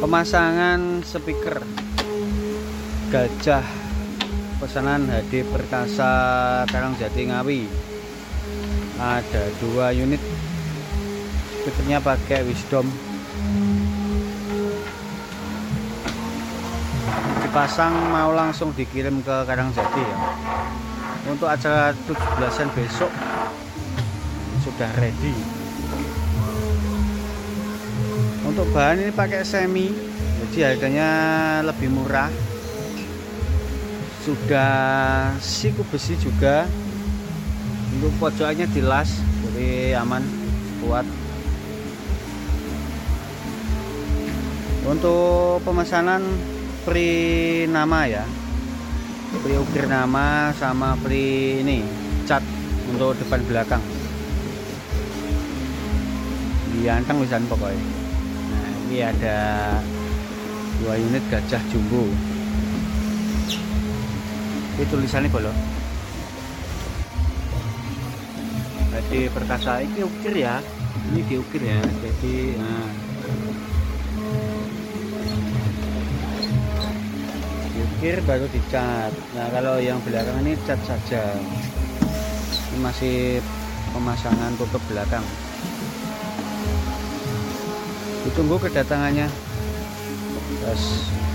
Pemasangan speaker Gajah pesanan HD Perkasa Karangjati Ngawi. Ada 2 unit. Speakernya pakai Wisdom. Dipasang mau langsung dikirim ke Karangjati ya. Untuk acara 17-an besok sudah ready. Untuk bahan ini pakai semi, jadi harganya lebih murah. Sudah siku besi juga. Untuk pojokannya dilas, jadi aman, kuat. Untuk pemesanan free nama ya, free ukir nama sama free ini cat untuk depan belakang. Dianteng wisan pokoknya. Ini ada 2 unit Gajah Jumbo. Ini tulisannya bolong. Jadi Perkasa ini ukir ya. Ini diukir ya. Jadi diukir baru dicat. Nah kalau yang belakang ini cat saja. Ini masih pemasangan tutup belakang. Ditunggu kedatangannya. Terus